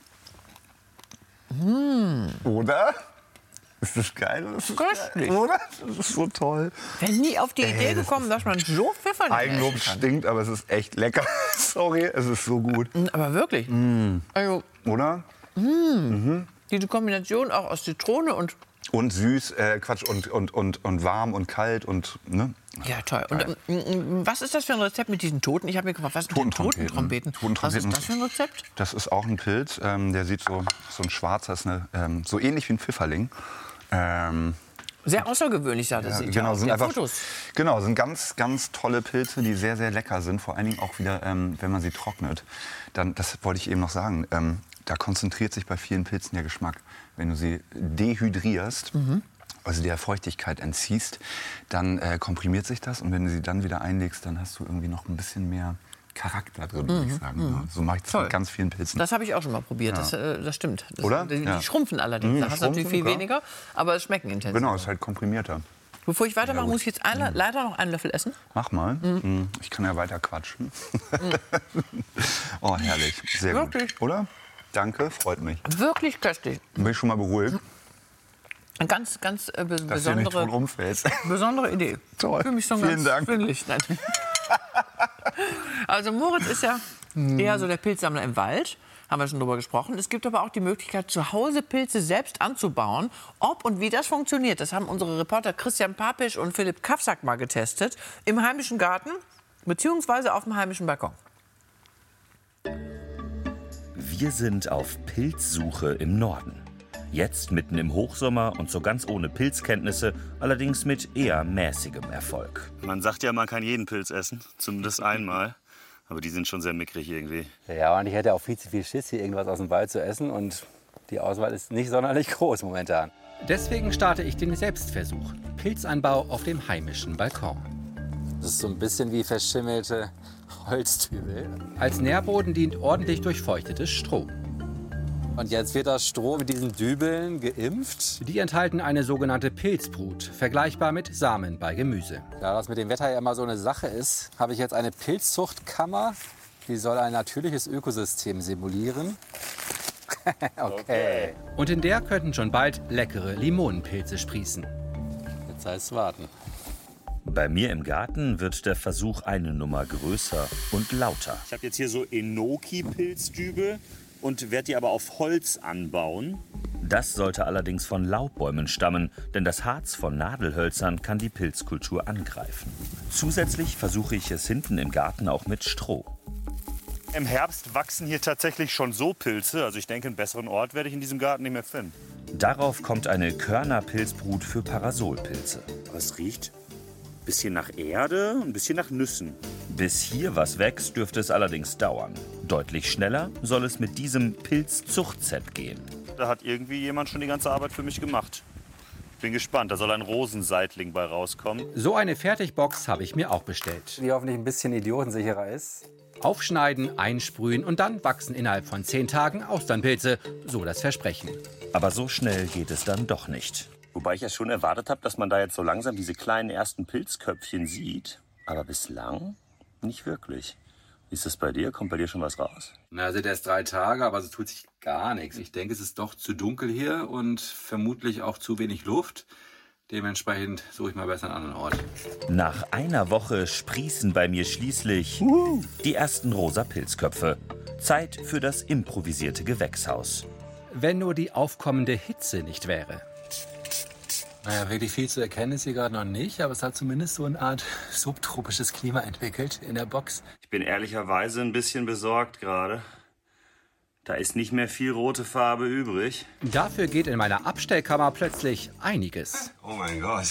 Oder? Ist das geil? Köstlich. Oder? Das ist so toll. Wäre nie auf die Idee gekommen, dass man so Pfefferlinge Eigenlob essen kann. stinkt, aber es ist echt lecker. Sorry, es ist so gut. Aber wirklich. Also Oder? diese Kombination auch aus Zitrone und... Und süß, und warm und kalt und, ne? Ja, toll. Und was ist das für ein Rezept mit diesen Toten? Ich habe mir gefragt, was sind Totentrompeten. Was ist das für ein Rezept? Das ist auch ein Pilz, der sieht so ein schwarzer, ist so ähnlich wie ein Pfifferling. Sehr außergewöhnlich sah das aus. Genau, sind Ja, einfach, Fotos. genau, sind ganz, ganz tolle Pilze, die sehr, sehr lecker sind. Vor allen Dingen auch wieder, wenn man sie trocknet. Dann, das wollte ich eben noch sagen, da konzentriert sich bei vielen Pilzen der Geschmack. Wenn du sie dehydrierst, also der Feuchtigkeit entziehst, dann komprimiert sich das. Und wenn du sie dann wieder einlegst, dann hast du irgendwie noch ein bisschen mehr Charakter drin, würde ich sagen. Ja, so mache ich das mit ganz vielen Pilzen. Das habe ich auch schon mal probiert, Ja. das stimmt. Oder? Die Ja. schrumpfen allerdings, da hast du natürlich viel schrumpfen, weniger, aber es schmecken intensiv. Genau, ist halt komprimierter. Bevor ich weitermache, muss ich jetzt leider noch einen Löffel essen. Mach mal. Ich kann ja weiter quatschen. Oh, herrlich. Sehr Wirklich? gut. Oder? Danke, freut mich. Wirklich köstlich. Bin ich schon mal beruhigt, Eine ganz dass du nicht von umfällst. besondere Idee. Toll. Für mich so Vielen ganz Dank. schwindelig. Nein. Also Moritz ist ja eher so der Pilzsammler im Wald. Haben wir schon drüber gesprochen. Es gibt aber auch die Möglichkeit, zu Hause Pilze selbst anzubauen. Ob und wie das funktioniert, das haben unsere Reporter Christian Papisch und Philipp Kafsack mal getestet. Im heimischen Garten beziehungsweise auf dem heimischen Balkon. Wir sind auf Pilzsuche im Norden. Jetzt mitten im Hochsommer und so ganz ohne Pilzkenntnisse, allerdings mit eher mäßigem Erfolg. Man sagt ja, man kann jeden Pilz essen, zumindest einmal. Aber die sind schon sehr mickrig irgendwie. Ja, und ich hätte auch viel zu viel Schiss, hier irgendwas aus dem Wald zu essen. Und die Auswahl ist nicht sonderlich groß momentan. Deswegen starte ich den Selbstversuch. Pilzanbau auf dem heimischen Balkon. Das ist so ein bisschen wie verschimmelte Holztübel. Als Nährboden dient ordentlich durchfeuchtetes Stroh. Und jetzt wird das Stroh mit diesen Dübeln geimpft. Die enthalten eine sogenannte Pilzbrut, vergleichbar mit Samen bei Gemüse. Da das mit dem Wetter ja immer so eine Sache ist, habe ich jetzt eine Pilzzuchtkammer. Die soll ein natürliches Ökosystem simulieren. Okay. Und in der könnten schon bald leckere Limonenpilze sprießen. Jetzt heißt es warten. Bei mir im Garten wird der Versuch eine Nummer größer und lauter. Ich habe jetzt hier so Enoki-Pilzdübel und werde die aber auf Holz anbauen. Das sollte allerdings von Laubbäumen stammen, denn das Harz von Nadelhölzern kann die Pilzkultur angreifen. Zusätzlich versuche ich es hinten im Garten auch mit Stroh. Im Herbst wachsen hier tatsächlich schon so Pilze. Also ich denke, einen besseren Ort werde ich in diesem Garten nicht mehr finden. Darauf kommt eine Körnerpilzbrut für Parasolpilze. Aber es riecht ein bisschen nach Erde, ein bisschen nach Nüssen. Bis hier was wächst, dürfte es allerdings dauern. Deutlich schneller soll es mit diesem Pilzzuchtset gehen. Da hat irgendwie jemand schon die ganze Arbeit für mich gemacht. Bin gespannt, da soll ein Rosenseitling bei rauskommen. So eine Fertigbox habe ich mir auch bestellt. Die hoffentlich ein bisschen idiotensicherer ist. Aufschneiden, einsprühen und dann wachsen innerhalb von 10 Tagen Austernpilze, so das Versprechen. Aber so schnell geht es dann doch nicht. Wobei ich ja schon erwartet habe, dass man da jetzt so langsam diese kleinen ersten Pilzköpfchen sieht. Aber bislang nicht wirklich. Wie ist das bei dir? Kommt bei dir schon was raus? Na, also der ist 3 Tage, aber es tut sich gar nichts. Ich denke, es ist doch zu dunkel hier und vermutlich auch zu wenig Luft. Dementsprechend suche ich mal besser einen anderen Ort. Nach einer Woche sprießen bei mir schließlich die ersten rosa Pilzköpfe. Zeit für das improvisierte Gewächshaus. Wenn nur die aufkommende Hitze nicht wäre. Naja, wirklich viel zu erkennen ist hier gerade noch nicht, aber es hat zumindest so eine Art subtropisches Klima entwickelt in der Box. Ich bin ehrlicherweise ein bisschen besorgt gerade. Da ist nicht mehr viel rote Farbe übrig. Dafür geht in meiner Abstellkammer plötzlich einiges. Oh mein Gott.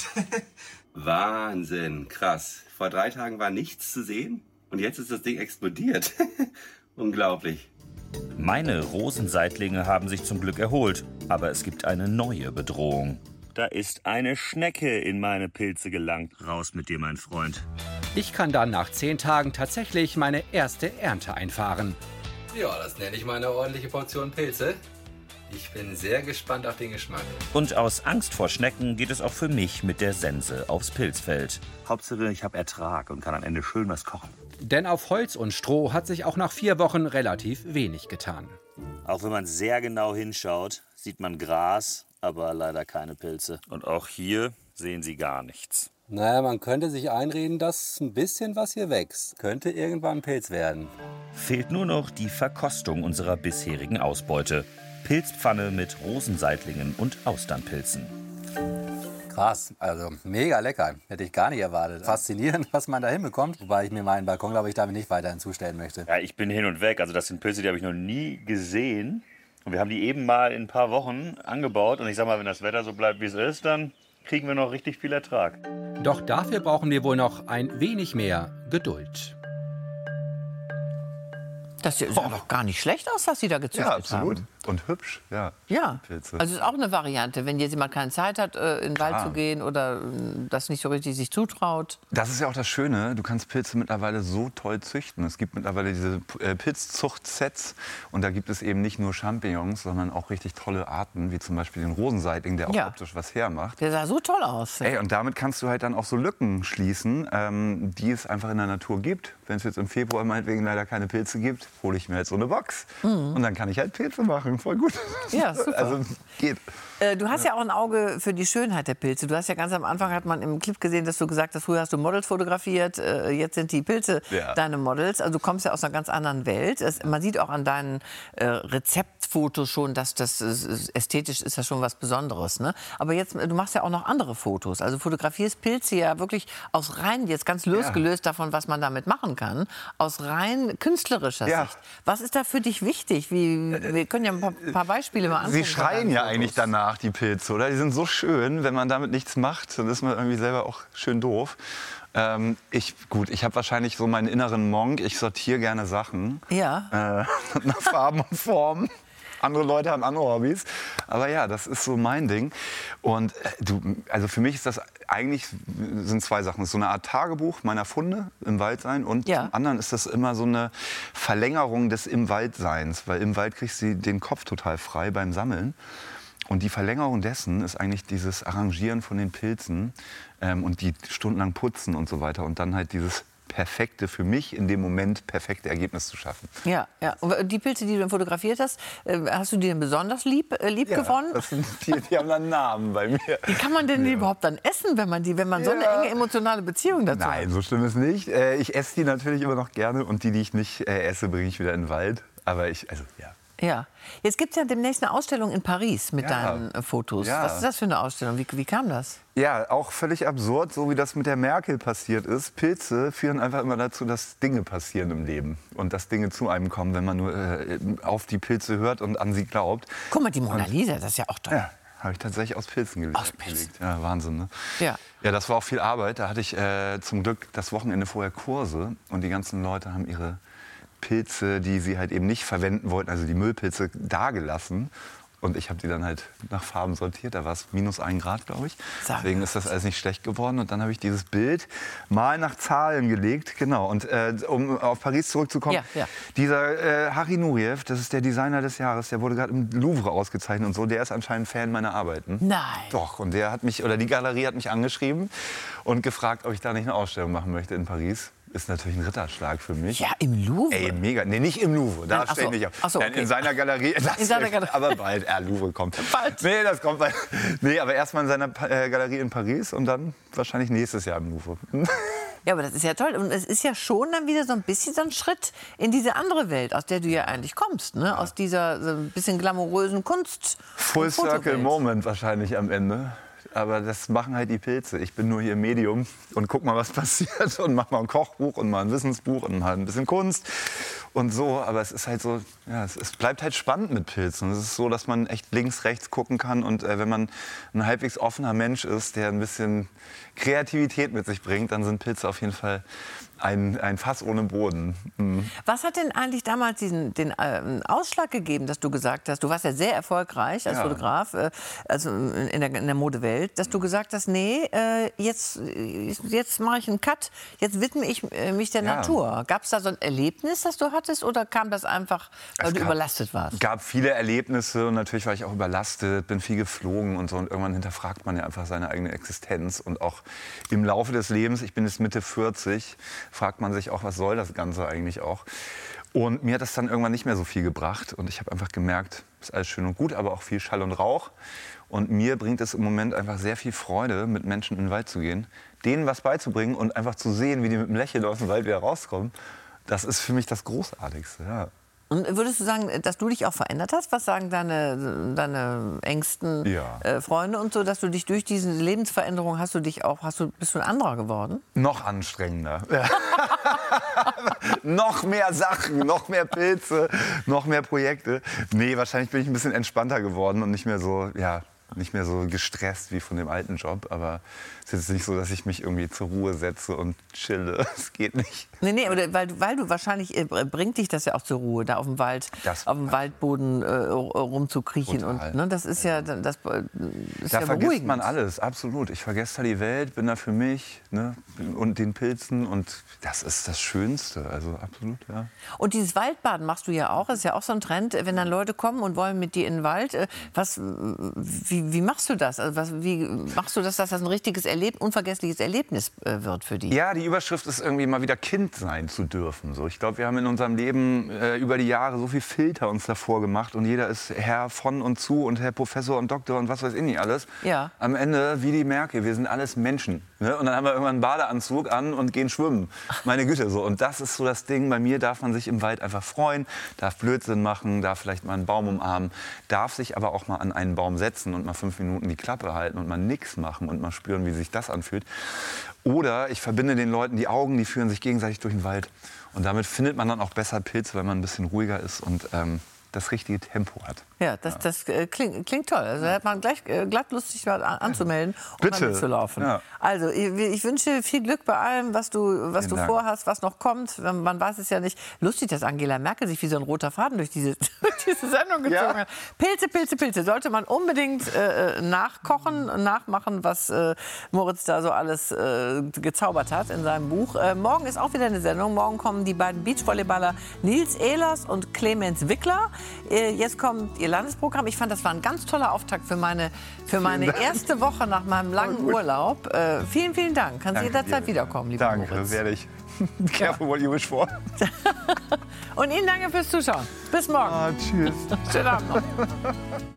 Wahnsinn, krass. Vor 3 Tagen war nichts zu sehen und jetzt ist das Ding explodiert. Unglaublich. Meine Rosenseitlinge haben sich zum Glück erholt, aber es gibt eine neue Bedrohung. Da ist eine Schnecke in meine Pilze gelangt. Raus mit dir, mein Freund. Ich kann dann nach 10 Tagen tatsächlich meine erste Ernte einfahren. Ja, das nenne ich mal eine ordentliche Portion Pilze. Ich bin sehr gespannt auf den Geschmack. Und aus Angst vor Schnecken geht es auch für mich mit der Sense aufs Pilzfeld. Hauptsache, ich habe Ertrag und kann am Ende schön was kochen. Denn auf Holz und Stroh hat sich auch nach 4 Wochen relativ wenig getan. Auch wenn man sehr genau hinschaut, sieht man Gras, aber leider keine Pilze. Und auch hier sehen Sie gar nichts. Naja, man könnte sich einreden, dass ein bisschen was hier wächst. Könnte irgendwann ein Pilz werden. Fehlt nur noch die Verkostung unserer bisherigen Ausbeute. Pilzpfanne mit Rosenseitlingen und Austernpilzen. Krass, also mega lecker. Hätte ich gar nicht erwartet. Faszinierend, was man da hinbekommt. Wobei ich mir meinen Balkon, glaube ich, damit nicht weiter hinzustellen möchte. Ja, ich bin hin und weg. Also das sind Pilze, die habe ich noch nie gesehen. Und wir haben die eben mal in ein paar Wochen angebaut. Und ich sag mal, wenn das Wetter so bleibt, wie es ist, dann kriegen wir noch richtig viel Ertrag. Doch dafür brauchen wir wohl noch ein wenig mehr Geduld. Das sieht aber gar nicht schlecht aus, was Sie da gezüchtet haben. Ja, absolut. Und hübsch, ja. Ja, Pilze. also ist auch eine Variante, wenn jetzt jemand keine Zeit hat, in den Wald zu gehen oder das nicht so richtig sich zutraut. Das ist ja auch das Schöne, du kannst Pilze mittlerweile so toll züchten. Es gibt mittlerweile diese Pilzzuchtsets und da gibt es eben nicht nur Champignons, sondern auch richtig tolle Arten, wie zum Beispiel den Rosenseitling, der auch optisch was hermacht. Der sah so toll aus. Ey, und damit kannst du halt dann auch so Lücken schließen, die es einfach in der Natur gibt. Wenn es jetzt im Februar meinetwegen leider keine Pilze gibt, hole ich mir halt so eine Box. Und dann kann ich halt Pilze machen. Voll gut. Ja, super. Also geht. Du hast ja auch ein Auge für die Schönheit der Pilze. Du hast ja ganz am Anfang, hat man im Clip gesehen, dass du gesagt hast, früher hast du Models fotografiert, jetzt sind die Pilze deine Models. Also du kommst ja aus einer ganz anderen Welt. Man sieht auch an deinen Rezeptfotos schon, dass das ästhetisch ist ja schon was Besonderes. Ne? Aber jetzt, du machst ja auch noch andere Fotos. Also fotografierst Pilze ja wirklich aus rein, jetzt ganz losgelöst davon, was man damit machen kann, aus rein künstlerischer Sicht. Was ist da für dich wichtig? Wir können ja ein paar Beispiele mal anschauen. Sie schreien ja eigentlich danach, die Pilze, oder? Die sind so schön, wenn man damit nichts macht, dann ist man irgendwie selber auch schön doof. Ich habe wahrscheinlich so meinen inneren Monk, ich sortiere gerne Sachen. Ja. Nach Farben und Formen. Andere Leute haben andere Hobbys. Aber ja, das ist so mein Ding. Und also für mich ist das eigentlich, sind zwei Sachen. Es ist so eine Art Tagebuch meiner Funde im Wald sein und zum anderen ist das immer so eine Verlängerung des im Waldseins, weil im Wald kriegst du den Kopf total frei beim Sammeln. Und die Verlängerung dessen ist eigentlich dieses Arrangieren von den Pilzen und die stundenlang putzen und so weiter und dann halt dieses perfekte, für mich in dem Moment perfekte Ergebnis zu schaffen. Ja, ja. Und die Pilze, die du dann fotografiert hast, hast du die denn besonders lieb gewonnen? Die haben dann einen Namen bei mir. Wie kann man denn die überhaupt dann essen, wenn man so eine enge emotionale Beziehung dazu hat? Nein, so schlimm ist nicht. Ich esse die natürlich immer noch gerne und die ich nicht esse, bringe ich wieder in den Wald. Aber Ja. Jetzt gibt es ja demnächst eine Ausstellung in Paris mit deinen Fotos. Ja. Was ist das für eine Ausstellung? Wie kam das? Ja, auch völlig absurd, so wie das mit der Merkel passiert ist. Pilze führen einfach immer dazu, dass Dinge passieren im Leben. Und dass Dinge zu einem kommen, wenn man nur auf die Pilze hört und an sie glaubt. Guck mal, die Mona Lisa, das ist ja auch toll. Ja, habe ich tatsächlich aus Pilzen gelegt. Aus Pilzen? Ja, Wahnsinn, ne? Ja. Ja, das war auch viel Arbeit. Da hatte ich zum Glück das Wochenende vorher Kurse. Und die ganzen Leute haben ihre Pilze, die sie halt eben nicht verwenden wollten, also die Müllpilze, dagelassen. Und ich habe die dann halt nach Farben sortiert. Da war es -1 Grad, glaube ich. Deswegen ist das alles nicht schlecht geworden. Und dann habe ich dieses Bild mal nach Zahlen gelegt. Genau. Und um auf Paris zurückzukommen, dieser Harry Nureyev, das ist der Designer des Jahres, der wurde gerade im Louvre ausgezeichnet und so. Der ist anscheinend Fan meiner Arbeiten. Nein. Doch. Und der hat mich, oder die Galerie hat mich angeschrieben und gefragt, ob ich da nicht eine Ausstellung machen möchte in Paris. Ist natürlich ein Ritterschlag für mich. Ja, im Louvre? Ey, mega. Nee, nicht im Louvre. Da stehe ich nicht auf. Ach so, okay. In seiner Galerie. Aber bald. Louvre kommt. Bald. Nee, das kommt bald. Nee, aber erstmal in seiner Galerie in Paris und dann wahrscheinlich nächstes Jahr im Louvre. Ja, aber das ist ja toll. Und es ist ja schon dann wieder so ein bisschen so ein Schritt in diese andere Welt, aus der du ja eigentlich kommst. Ne? Aus dieser so ein bisschen glamourösen Kunst. Full Circle Moment wahrscheinlich am Ende. Aber das machen halt die Pilze. Ich bin nur hier Medium und guck mal, was passiert und mach mal ein Kochbuch und mal ein Wissensbuch und mal ein bisschen Kunst und so. Aber es ist halt so, ja, es bleibt halt spannend mit Pilzen. Es ist so, dass man echt links, rechts gucken kann und wenn man ein halbwegs offener Mensch ist, der ein bisschen Kreativität mit sich bringt, dann sind Pilze auf jeden Fall ein Fass ohne Boden. Mhm. Was hat denn eigentlich damals den Ausschlag gegeben, dass du gesagt hast, du warst ja sehr erfolgreich als Fotograf, also in der Modewelt, dass du gesagt hast, nee, jetzt mache ich einen Cut, jetzt widme ich mich der Natur. Gab es da so ein Erlebnis, das du hattest, oder kam das einfach, weil du überlastet warst? Es gab viele Erlebnisse und natürlich war ich auch überlastet, bin viel geflogen und so. Und irgendwann hinterfragt man ja einfach seine eigene Existenz. Und auch im Laufe des Lebens, ich bin jetzt Mitte 40, fragt man sich auch, was soll das Ganze eigentlich auch? Und mir hat das dann irgendwann nicht mehr so viel gebracht. Und ich habe einfach gemerkt, ist alles schön und gut, aber auch viel Schall und Rauch. Und mir bringt es im Moment einfach sehr viel Freude, mit Menschen in den Wald zu gehen, denen was beizubringen und einfach zu sehen, wie die mit einem Lächeln aus dem Wald wieder rauskommen. Das ist für mich das Großartigste, ja. Und würdest du sagen, dass du dich auch verändert hast? Was sagen deine engsten Freunde und so, dass du dich durch diese Lebensveränderung bist du ein anderer geworden? Noch anstrengender. Noch mehr Sachen, noch mehr Pilze, noch mehr Projekte. Nee, wahrscheinlich bin ich ein bisschen entspannter geworden und nicht mehr so gestresst wie von dem alten Job. Aber es ist jetzt nicht so, dass ich mich irgendwie zur Ruhe setze und chille. Das geht nicht. Nee, aber weil du wahrscheinlich bringt dich das ja auch zur Ruhe, da auf dem Waldboden rumzukriechen. Und, ne, das ist ja da vergisst man alles, absolut. Ich vergesse da die Welt, bin da für mich, ne, und den Pilzen. Und das ist das Schönste, also absolut, ja. Und dieses Waldbaden machst du ja auch, das ist ja auch so ein Trend, wenn dann Leute kommen und wollen mit dir in den Wald. Wie machst du das? Also wie machst du das, dass das ein richtiges unvergessliches Erlebnis wird für die? Ja, die Überschrift ist irgendwie mal wieder Kind sein zu dürfen. So, ich glaube, wir haben in unserem Leben über die Jahre so viel Filter uns davor gemacht und jeder ist Herr von und zu und Herr Professor und Doktor und was weiß ich nicht alles. Ja. Am Ende, wie die Merkel, wir sind alles Menschen. Ne? Und dann haben wir irgendwann einen Badeanzug an und gehen schwimmen. Meine Güte, so. Und das ist so das Ding. Bei mir darf man sich im Wald einfach freuen, darf Blödsinn machen, darf vielleicht mal einen Baum umarmen, darf sich aber auch mal an einen Baum setzen und mal 5 Minuten die Klappe halten und mal nichts machen und mal spüren, wie sich das anfühlt. Oder ich verbinde den Leuten die Augen, die führen sich gegenseitig durch den Wald. Und damit findet man dann auch besser Pilze, weil man ein bisschen ruhiger ist. Und das richtige Tempo hat. Ja, das klingt toll. Also da hat man gleich glatt lustig anzumelden und mal mitzulaufen. Ja. Also ich wünsche viel Glück bei allem, was du vorhast, was noch kommt. Man weiß es ja nicht. Lustig, dass Angela Merkel sich wie so ein roter Faden durch diese Sendung gezogen hat. Pilze. Sollte man unbedingt nachmachen, was Moritz da so alles gezaubert hat in seinem Buch. Morgen ist auch wieder eine Sendung. Morgen kommen die beiden Beachvolleyballer Nils Ehlers und Clemens Wickler. Jetzt kommt ihr Landesprogramm. Ich fand, das war ein ganz toller Auftakt für meine erste Woche nach meinem langen Urlaub. Vielen, vielen Dank. Kannst jederzeit wiederkommen, lieber Moritz. Danke, werde ich. Careful what you wish for. Und Ihnen danke fürs Zuschauen. Bis morgen. Tschüss. Schönen Abend noch.